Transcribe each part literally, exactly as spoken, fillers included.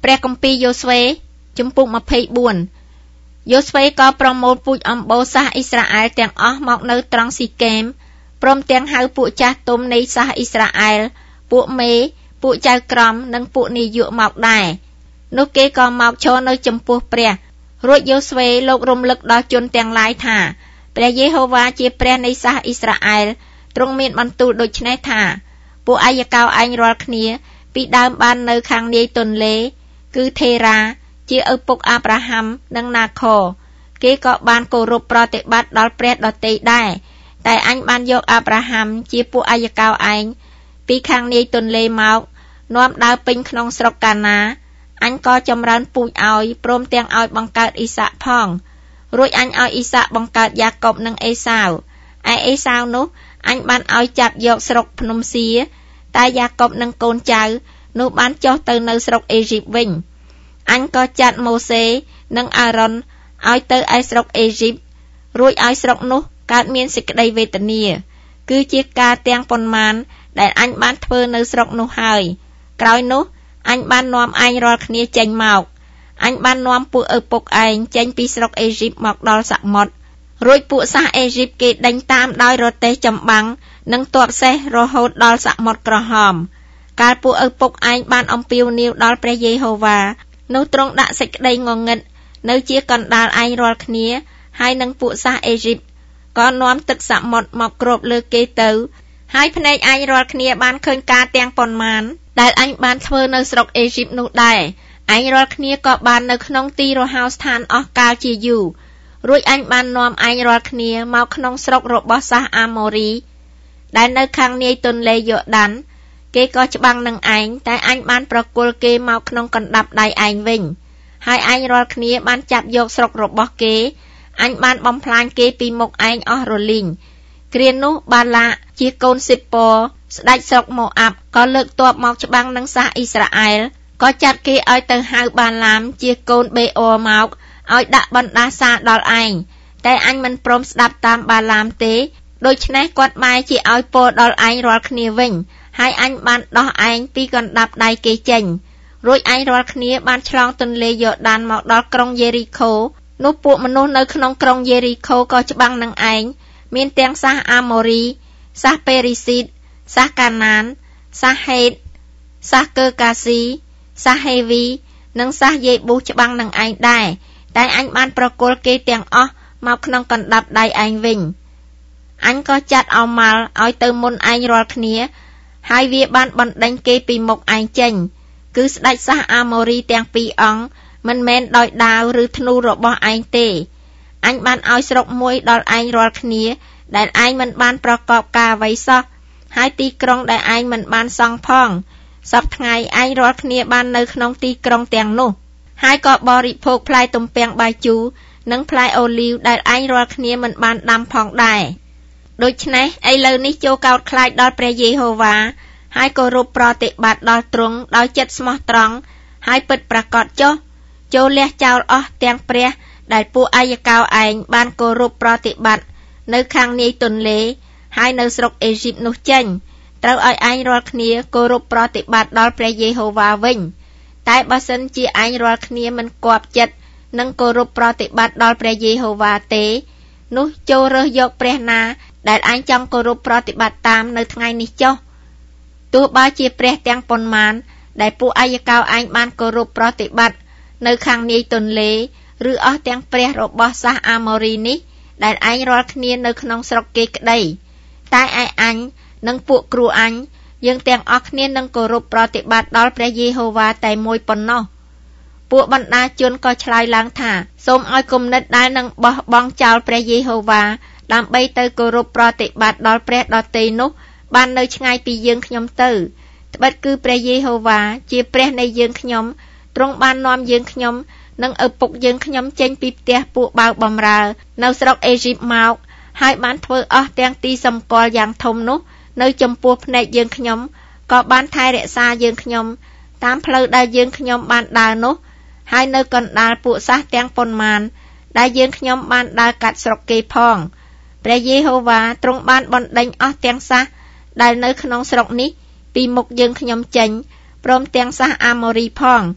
ព្រះគម្ពីរយ៉ូស្វេជំពូកยี่สิบสี่យ៉ូស្វេក៏ប្រមូលពូជអម្បូរសាសអ៊ីស្រាអែលទាំងអស់មកនៅត្រង់ស៊ីកេមព្រមទាំងហៅពួកចាស់ទុំនៃសាសអ៊ីស្រាអែលពួកមេពួកចៅក្រមនិងពួកនាយកមកដែរនោះគេក៏មកឈរនៅចំពោះព្រះរួចយ៉ូស្វេលោករំលឹកដល់ជនទាំងឡាយថាព្រះយេហូវ៉ាជាព្រះនៃសាសអ៊ីស្រាអែលទ្រង់មានបន្ទូលដូចនេះថាពួកអាយកោឯងរាល់គ្នាពីដើមបាននៅខាងនាយទន្លេគឺថេរ៉ាជាឪពុកអាប់រ៉ាហាំនិងណាខរគេក៏បានគោរពប្រតិបត្តិដល់ព្រះដទៃដែរតែអញបានយកអាប់រ៉ាហាំជាពួកអាយកោឯងពីខាងនាយទន្លេមកនាំដើរពេញក្នុងស្រុកកាណាអញក៏ចម្រើនពូជឲ្យព្រមទាំងឲ្យបង្កើតអ៊ីសាក់ផងរួចអញឲ្យអ៊ីសាក់បង្កើតយ៉ាកុបនិងអេសាវឯអេសាវនោះអញបានឲ្យចាប់យកស្រុកភ្នំសៀតែយ៉ាកុបនិងកូនចៅនោះបានចុះទៅនៅស្រុកអេស៊ីបវិញអញក៏ចាត់ម៉ូសេនិងអារ៉ុនឲ្យទៅឯស្រុកអេស៊ីបរួចឲ្យស្រុកនោះកើតមានសេចក្តីវេទនាគឺជាការទាំងប៉ុន្មានដែលអញបានធ្វើនៅស្រុកនោះហើយក្រោយនោះអញបាននាំឯងរាល់គ្នាចេញមកអញបាននាំពួកឪពុកឯងចេញពីស្រុកអេស៊ីបមកដល់សមុទ្ររួចពួកសាសអេស៊ីបគេដេញតាមដោយរទេះចម្បាំងនិងទ័ពសេះរហូតដល់សមុទ្រក្រហមកាលពួកឪពុកឯងបានអំពាវនាវដល់ព្រះយេហូវ៉ានោះទ្រង់ដាក់សេចក្តីងងឹតនៅជាកណ្ដាលឯងរាល់គ្នាហើយនឹងពួកសាសអេស៊ីបក៏នាំទឹកសមុទ្រមកគ្របលើគេទៅហើយភ្នែកឯងរាល់គ្នាបានឃើញការទាំងប៉ុន្មានដែលអញបានធ្វើនៅស្រុកអេស៊ីបនោះដែរឯងរាល់គ្នាក៏បាននៅក្នុងទីរហោស្ថានអស់កាលជាយូររួចអញបាននាំឯងរាល់គ្នាមកក្នុងស្រុករបស់សាសអាម៉ូរីដែលនៅខាងនាយទន្លេយ៉ូដានគេក៏ច្បាំងនឹងឯងតែអញបានប្រគល់គេមកក្នុងកណ្ដាប់ដៃឯងវិញហើយឯងរាល់គ្នាបានចាប់យកស្រុករបស់គេអញបានបំផ្លាញគេពីមុខឯងអស់រលីងគ្រានោះបាឡាកជាកូនស៊ីប៉ូស្ដេចស្រុកម៉ូអាប់ក៏លើកទ័ពមកច្បាំងនឹងសាសអ៊ីស្រាអែលក៏ចាត់គេឲ្យទៅហៅបាឡាមជាកូនបេអូមកឲ្យដាក់បណ្ដាសាដល់ឯងតែអញមិនព្រមស្ដាប់តាមបាឡាមទេដូច្នេះគាត់បែរជាឲ្យពរដល់ឯងរាល់គ្នាវិញហើយអញបានដោះឯងពីកណ្ដាប់ដៃគេចេញរួចឯងរាល់គ្នាបានឆ្លងទន្លេយ៉ូដានមកដល់ក្រុងយេរីកូនោះពួកមនុស្សនៅក្នុងក្រុងយេរីកូក៏ច្បាំងនឹងឯងមានទាំងសាសអាម៉ូរីសាសពេរីស៊ីតសាសកាណានសាសហេតសាសកើកាស៊ីសាសហេវីនិងសាសយេប៊ូច្បាំងនឹងឯងដែរតែអញបានប្រគល់គេទាំងអស់មកក្នុងកណ្ដាប់ដៃឯងវិញអញក៏ចាត់អោម៉ាល់ឲ្យទៅមុនឯងរាល់គ្នាហើយវាបានបណ្ដេញគេពីមុខឯងចេញគឺស្ដេចសាសអាម៉ូរីទាំងពីរអង្គមិនមែនដោយដាវឬធ្នូរបស់ឯងទេអញបានឲ្យស្រុកមួយដល់ឯងរាល់គ្នាដែលឯងមិនបានប្រកបការអ្វីសោះហើយទីក្រុងដែលឯងមិនបានសង់ផងសពថ្ងៃឯងរាល់គ្នាបាននៅក្នុងទីក្រុងទាំងនោះហើយក៏បរិភោគផ្លែទំពាំងបាយជូរនិងផ្លែអូលីវដែលឯងរាល់គ្នាមិនបានដាំផងដែរដូច្នេះឥឡូវនេះចូលកោតខ្លាចដល់ព្រះយេហូវ៉ាហើយគោរពប្រតិបត្តិដល់ទ្រង់ដោយចិត្តស្មោះត្រង់ហើយពិតប្រាកដចុះចូលលះចោលអស់ទាំងព្រះដែលពួកអាយកោឯងបានគោរពប្រតិបត្តិនៅខាងនាយទន្លេហើយនៅស្រុកអេស៊ីបនោះចេញត្រូវឲ្យឯងរាល់គ្នាគោរពប្រតិបត្តិដល់ព្រះយេហូវ៉ាវិញតែបើសិនជាឯងរាល់គ្នាមិនគាប់ចិត្តនិងគោរពប្រតិបត្តិដល់ព្រះយេហូវ៉ាទេនោះចូលរើសយកព្រះណាដែលឯងចង់គោរពប្រតិបត្តិតាមនៅថ្ងៃនេះចុះទោះបើជាព្រះទាំងប៉ុន្មានដែលពួកអាយកោឯងបានគោរពប្រតិបត្តិនៅខាងនាយទន្លេឬអស់ទាំងព្រះរបស់សាសអាម៉ូរីនេះដែលឯងរាល់គ្នានៅក្នុងស្រុកគេក្តីតែឯអញនិងពួកគ្រូអញយើងទាំងអស់គ្នានឹងគោរពប្រតិបត្តិដល់ព្រះយេហូវ៉ាតែមួយប៉ុណ្ណោះពួកបណ្ដាជនក៏ឆ្លើយឡើងថាសូមឲ្យគំនិតដែលនឹងបោះបង់ចោលព្រះយេហូវ៉ាដើម្បីទៅគោរពប្រតិបត្តិដល់ព្រះដទៃនោះបាននៅឆ្ងាយពីយើងខ្ញុំទៅត្បិតគឺព្រះយេហូវ៉ាជាព្រះនៃយើងខ្ញុំទ្រង់បាននាំយើងខ្ញុំនិងឪពុកយើងខ្ញុំចេញពីផ្ទះពួកបាវបំរើនៅស្រុកអេស៊ីបមកហើយបានធ្វើអស់ទាំងទីសម្គាល់យ៉ាងធំនោះនៅចំពោះភ្នែកយើងខ្ញុំក៏បានថែរក្សាយើងខ្ញុំតាមផ្លូវដែលយើងខ្ញុំបានដើរនោះហើយនៅកណ្ដាលពួកសាសទាំងប៉ុន្មានដែលយើងខ្ញុំបានដើរកាត់ស្រុកគេផងព្រះយេហូវ៉ាទ្រង់បានបណ្ដេញអស់ទាំងសាសដែលនៅក្នុងស្រុកនេះពីមុខយើងខ្ញុំចេញព្រមទាំងសាសអាម៉ូរីផង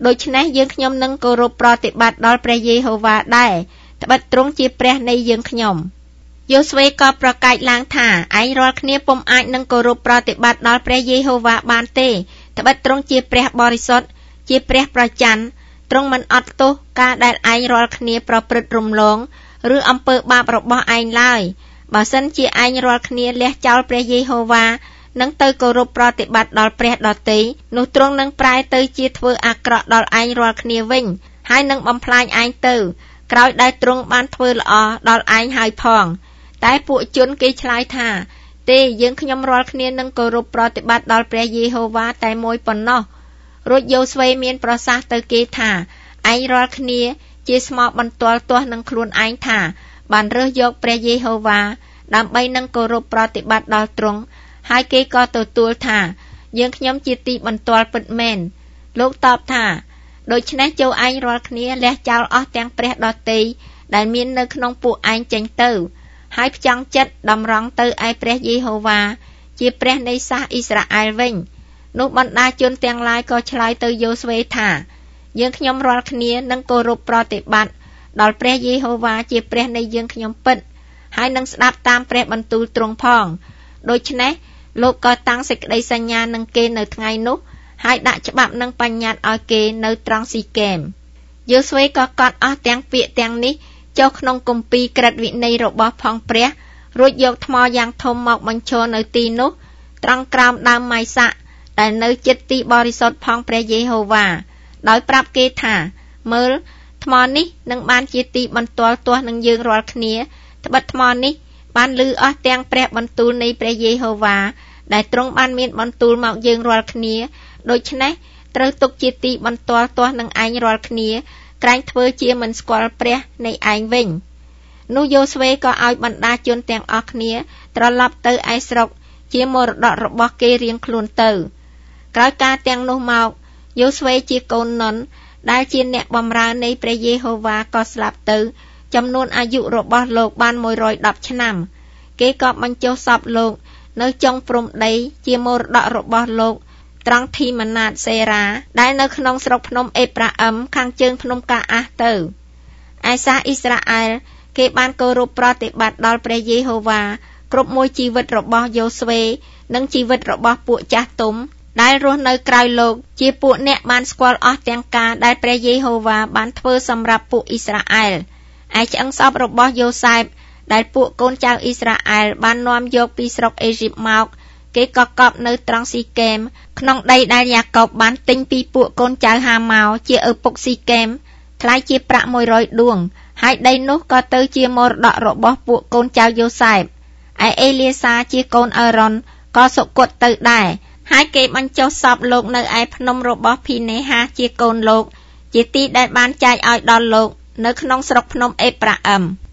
ដូច្នេះយើងខ្ញុំនឹងគោរពប្រតិបត្តិដល់ព្រះយេហូវ៉ាដែរត្បិតទ្រង់ជាព្រះនៃយើងខ្ញុំយូស្វេក៏ប្រកាសឡើងថាឯងរាល់គ្នាពុំអាចនឹងគោរពប្រតិបត្តិដល់ព្រះយេហូវ៉ាបានទេត្បិតទ្រង់ជាព្រះបរិសុទ្ធជាព្រះប្រច័ណ្ឌទ្រង់មិនអត់ទោសការដែលឯងរាល់គ្នាប្រព្រឹត្តរំលងឬអំពើបាបរបស់ឯងឡើយបើសិនជាឯងរាល់គ្នាលះចោលព្រះយេហូវ៉ានឹងទៅគោរពប្រតិបត្តិដល់ព្រះដទៃនោះទ្រង់នឹងប្រែទៅជាធ្វើអាក្រក់ដល់ឯងរាល់គ្នាវិញហើយនឹងបំផ្លាញឯងទៅក្រោយដែលទ្រង់បានធ្វើល្អដល់ឯងហើយផងតែពួកជនគេឆ្លើយថាទេយើងខ្ញុំរាល់គ្នានឹងគោរពប្រតិបត្តិដល់ព្រះយេហូវ៉ាតែមួយប៉ុណ្ណោះរួចយូស្វេមានប្រសាសន៍ទៅគេថាឯងរាល់គ្នាជាស្មោកបន្ទាល់ទាស់នឹងខ្លួនឯងថាបានរើសយកព្រះយេហូវ៉ាដើម្បីនឹងគោរពប្រតិបត្តិដល់ទ្រង់ហើយគេក៏ទទួលថាយើងខ្ញុំជាទីបន្ទាល់ពិតមែនលោកតបថាដូច្នេះចូលឯងរាល់គ្នាលះចោលអស់ទាំងព្រះដទៃដែលមាននៅក្នុងពួកឯងចេញទៅហើយផ្ចង់ចិត្តតម្រង់ទៅឯព្រះយេហូវ៉ាជាព្រះនៃសាសអ៊ីស្រាអែលវិញនោះបណ្ដាជនទាំងឡាយក៏ឆ្លើយទៅយូស្វេថាយើងខ្ញុំរាល់គ្នានឹងគោរពប្រតិបត្តិដល់ព្រះយេហូវ៉ាជាព្រះនៃយើងខ្ញុំពិតហើយនឹងស្ដាប់តាមព្រះបន្ទូលទ្រង់ផងដូច្នេះលោកក៏តាំងសេចក្តីសញ្ញានឹងគេនៅថ្ងៃនោះហើយដាក់ច្បាប់និងបញ្ញត្តិឲ្យគេនៅត្រង់ស៊ីកេមយូស្វេក៏កត់អស់ទាំងពាក្យទាំងនេះចុះក្នុងគម្ពីរក្រឹតវិន័យរបស់ផងព្រះរួចយកថ្មយ៉ាងធំមកបញ្ឈរនៅទីនោះត្រង់ក្រោមដើមម៉ៃសាក់ដែលនៅជិតទីបរិសុទ្ធផងព្រះយេហូវ៉ាដោយប្រាប់គេថាមើលថ្មនេះនឹងបានជាទីបន្ទាល់ទាស់នឹងយើងរាល់គ្នាត្បិតថ្មនេះបានលឺអស់ទាំងព្រះបន្ទូលនៃព្រះយេហូវ៉ាដែលទ្រង់បានមានបន្ទូលមកយើងរាល់គ្នាដូច្នេះត្រូវទុកជាទីបន្ទាល់ទាស់នឹងឯងរាល់គ្នាក្រែងធ្វើជាមិនស្គាល់ព្រះនៃឯងវិញនោះយូស្វេក៏ឲ្យបណ្ដាជនទាំងអស់គ្នាត្រឡប់ទៅឯស្រុកជាមរតករបស់គេរៀងខ្លួនទៅក្រោយការទាំងនោះមកយូស្វេជាកូននុនដែលជាអ្នកបម្រើនៃព្រះយេហូវ៉ាក៏ស្លាប់ទៅចំនួនអាយុរបស់លោកបានមួយរយដប់ឆ្នាំគេក៏បញ្ចុះសពលោកនៅចុងព្រំដីជាមរតករបស់លោកត្រង់ធីម៉ាណាតសេរ៉ាដែលនៅក្នុងស្រុកភ្នំអេប្រាអឹមខាងជើងភ្នំកាអាសទៅឯសាសអ៊ីស្រាអែលគេបានគោរពប្រតិបត្តិដល់ព្រះយេហូវ៉ាគ្រប់មួយជីវិតរបស់យូស្វេនិងជីវិតរបស់ពួកចាស់ទុំដែលរស់នៅក្រៅលោកជាពួកអ្នកបានស្គាល់អស់ទាំងការដែលព្រះយេហូវ៉ាបានធ្វើសម្រាប់ពួកអ៊ីស្រាអែលឯឆ្អឹងសពរបស់យូសែបដែលពួកកូនចៅអ៊ីស្រាអែលបាននាំយកពីស្រុកអេស៊ីបមកគេក៏កប់នៅត្រង់ស៊ីកេមក្នុងដីដែលយ៉ាកុបបានទិញពីពួកកូនចៅហាម៉ោជាឪពុកស៊ីកេមថ្លៃជាប្រាក់មួយរយដួងហើយដីនោះក៏ទៅជាមរតករបស់ពួកកូនចៅយូសែបឯអេលៀសាជាកូនអេរ៉ុនក៏សុគតទៅដែរហើយគេបញ្ចុះសពលោកនៅឯភ្នំរបស់ភីនេហាជាកូនលោកជាទីដែលបានចែកឲ្យដល់លោកនៅក្នុងស្រុកភ្នំអេប្រាអឹម